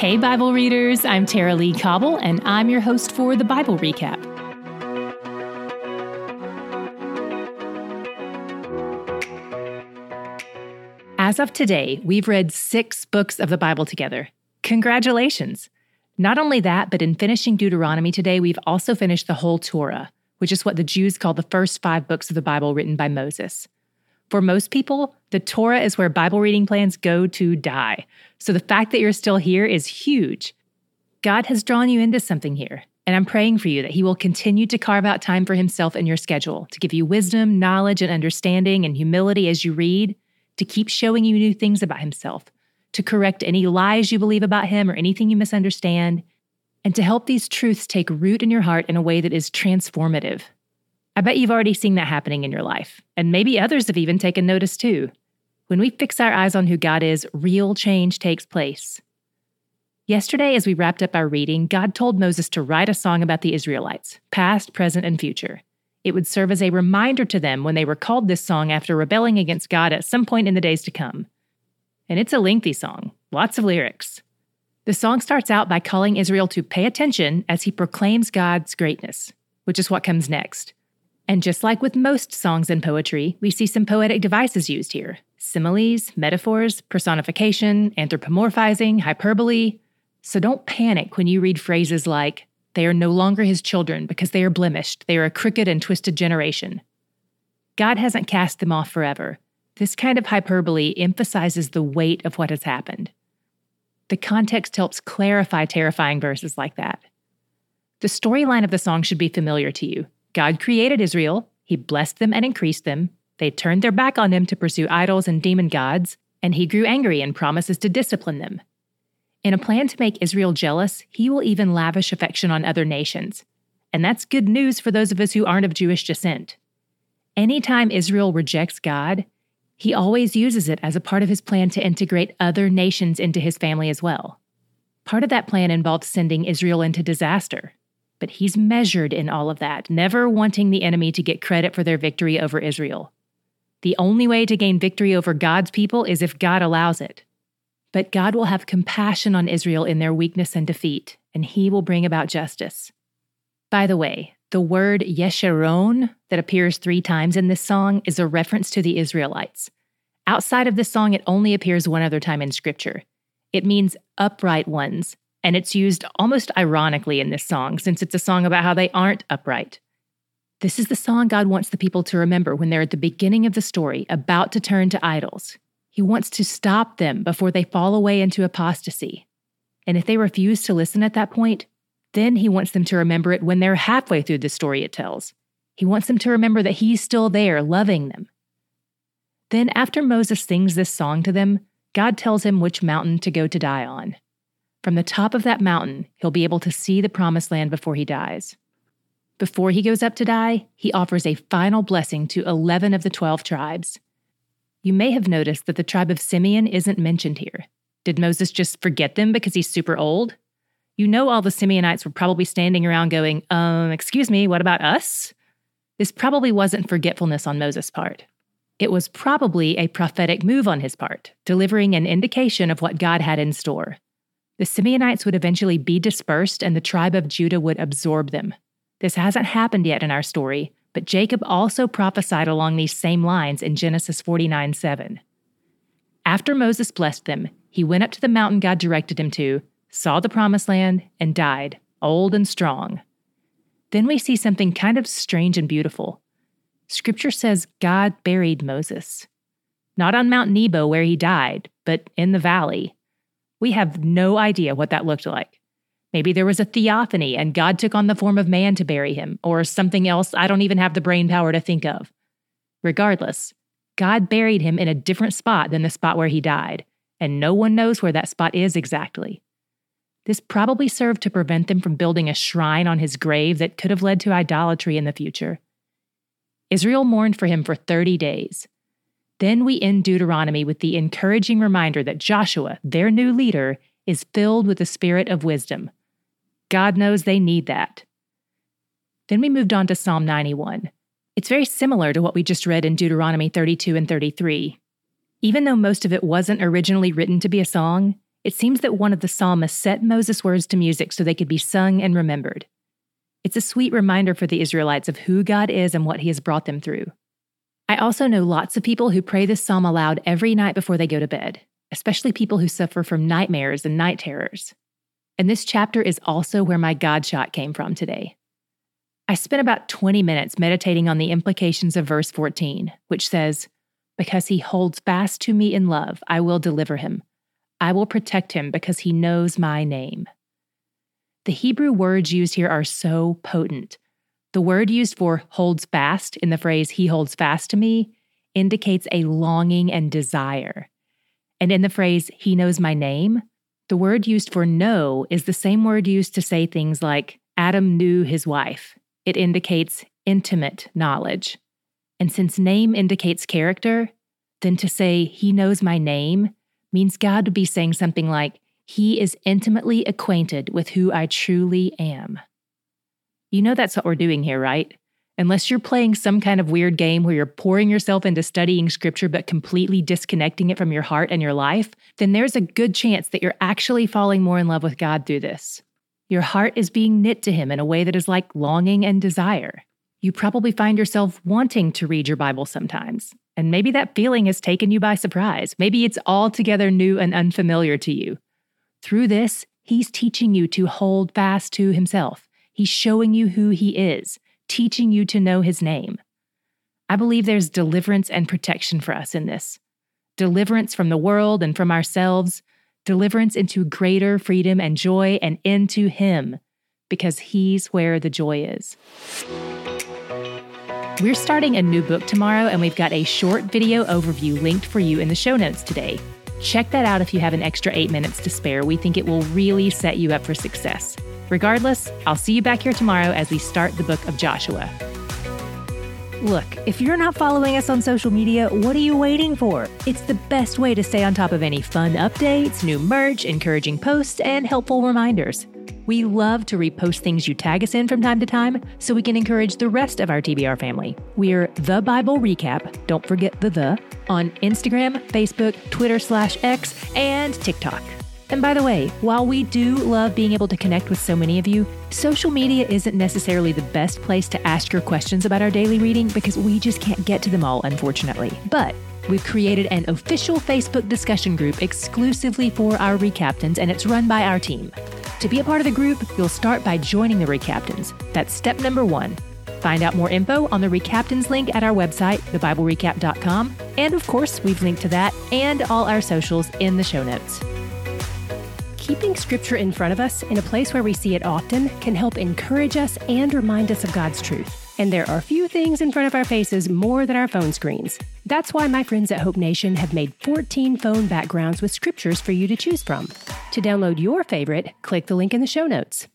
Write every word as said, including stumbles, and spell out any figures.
Hey, Bible readers, I'm Tara Lee Cobble, and I'm your host for the Bible Recap. As of today, we've read six books of the Bible together. Congratulations! Not only that, but in finishing Deuteronomy today, we've also finished the whole Torah, which is what the Jews call the first five books of the Bible written by Moses. For most people, the Torah is where Bible reading plans go to die. So the fact that you're still here is huge. God has drawn you into something here, and I'm praying for you that He will continue to carve out time for Himself in your schedule, to give you wisdom, knowledge, and understanding and humility as you read, to keep showing you new things about Himself, to correct any lies you believe about Him or anything you misunderstand, and to help these truths take root in your heart in a way that is transformative. I bet you've already seen that happening in your life, and maybe others have even taken notice too. When we fix our eyes on who God is, real change takes place. Yesterday, as we wrapped up our reading, God told Moses to write a song about the Israelites, past, present, and future. It would serve as a reminder to them when they recalled this song after rebelling against God at some point in the days to come. And it's a lengthy song, lots of lyrics. The song starts out by calling Israel to pay attention as He proclaims God's greatness, which is what comes next. And just like with most songs and poetry, we see some poetic devices used here. Similes, metaphors, personification, anthropomorphizing, hyperbole. So don't panic when you read phrases like, "They are no longer His children because they are blemished. They are a crooked and twisted generation." God hasn't cast them off forever. This kind of hyperbole emphasizes the weight of what has happened. The context helps clarify terrifying verses like that. The storyline of the song should be familiar to you. God created Israel, He blessed them and increased them, they turned their back on Him to pursue idols and demon gods, and He grew angry and promises to discipline them. In a plan to make Israel jealous, He will even lavish affection on other nations. And that's good news for those of us who aren't of Jewish descent. Anytime Israel rejects God, He always uses it as a part of His plan to integrate other nations into His family as well. Part of that plan involved sending Israel into disaster. But He's measured in all of that, never wanting the enemy to get credit for their victory over Israel. The only way to gain victory over God's people is if God allows it. But God will have compassion on Israel in their weakness and defeat, and He will bring about justice. By the way, the word Yesharon that appears three times in this song is a reference to the Israelites. Outside of this song, it only appears one other time in Scripture. It means upright ones. And it's used almost ironically in this song, since it's a song about how they aren't upright. This is the song God wants the people to remember when they're at the beginning of the story, about to turn to idols. He wants to stop them before they fall away into apostasy. And if they refuse to listen at that point, then He wants them to remember it when they're halfway through the story it tells. He wants them to remember that He's still there, loving them. Then after Moses sings this song to them, God tells him which mountain to go to die on. From the top of that mountain, he'll be able to see the promised land before he dies. Before he goes up to die, he offers a final blessing to eleven of the twelve tribes. You may have noticed that the tribe of Simeon isn't mentioned here. Did Moses just forget them because he's super old? You know all the Simeonites were probably standing around going, um, excuse me, what about us? This probably wasn't forgetfulness on Moses' part. It was probably a prophetic move on his part, delivering an indication of what God had in store. The Simeonites would eventually be dispersed and the tribe of Judah would absorb them. This hasn't happened yet in our story, but Jacob also prophesied along these same lines in Genesis forty-nine seven. After Moses blessed them, he went up to the mountain God directed him to, saw the promised land, and died, old and strong. Then we see something kind of strange and beautiful. Scripture says God buried Moses. Not on Mount Nebo where he died, but in the valley. We have no idea what that looked like. Maybe there was a theophany and God took on the form of man to bury him, or something else I don't even have the brain power to think of. Regardless, God buried him in a different spot than the spot where he died, and no one knows where that spot is exactly. This probably served to prevent them from building a shrine on his grave that could have led to idolatry in the future. Israel mourned for him for thirty days. Then we end Deuteronomy with the encouraging reminder that Joshua, their new leader, is filled with the spirit of wisdom. God knows they need that. Then we moved on to Psalm ninety-one. It's very similar to what we just read in Deuteronomy thirty-two and thirty-three. Even though most of it wasn't originally written to be a song, it seems that one of the psalmists set Moses' words to music so they could be sung and remembered. It's a sweet reminder for the Israelites of who God is and what He has brought them through. I also know lots of people who pray this psalm aloud every night before they go to bed, especially people who suffer from nightmares and night terrors. And this chapter is also where my God shot came from today. I spent about twenty minutes meditating on the implications of verse fourteen, which says, "Because he holds fast to me in love, I will deliver him. I will protect him because he knows my name." The Hebrew words used here are so potent. The word used for holds fast in the phrase he holds fast to me indicates a longing and desire. And in the phrase he knows my name, the word used for know is the same word used to say things like Adam knew his wife. It indicates intimate knowledge. And since name indicates character, then to say he knows my name means God would be saying something like, he is intimately acquainted with who I truly am. You know that's what we're doing here, right? Unless you're playing some kind of weird game where you're pouring yourself into studying scripture but completely disconnecting it from your heart and your life, then there's a good chance that you're actually falling more in love with God through this. Your heart is being knit to Him in a way that is like longing and desire. You probably find yourself wanting to read your Bible sometimes, and maybe that feeling has taken you by surprise. Maybe it's altogether new and unfamiliar to you. Through this, He's teaching you to hold fast to Himself. He's showing you who He is, teaching you to know His name. I believe there's deliverance and protection for us in this. Deliverance from the world and from ourselves, deliverance into greater freedom and joy and into Him, because He's where the joy is. We're starting a new book tomorrow, and we've got a short video overview linked for you in the show notes today. Check that out if you have an extra eight minutes to spare. We think it will really set you up for success. Regardless, I'll see you back here tomorrow as we start the book of Joshua. Look, if you're not following us on social media, what are you waiting for? It's the best way to stay on top of any fun updates, new merch, encouraging posts, and helpful reminders. We love to repost things you tag us in from time to time so we can encourage the rest of our T B R family. We're The Bible Recap, don't forget the the, on Instagram, Facebook, Twitter slash X, and TikTok. And by the way, while we do love being able to connect with so many of you, social media isn't necessarily the best place to ask your questions about our daily reading because we just can't get to them all, unfortunately. But we've created an official Facebook discussion group exclusively for our Recaptains, and it's run by our team. To be a part of the group, you'll start by joining the Recaptains. That's step number one. Find out more info on the Recaptains link at our website, the bible recap dot com. And of course, we've linked to that and all our socials in the show notes. Keeping Scripture in front of us in a place where we see it often can help encourage us and remind us of God's truth. And there are few things in front of our faces more than our phone screens. That's why my friends at Hope Nation have made fourteen phone backgrounds with scriptures for you to choose from. To download your favorite, click the link in the show notes.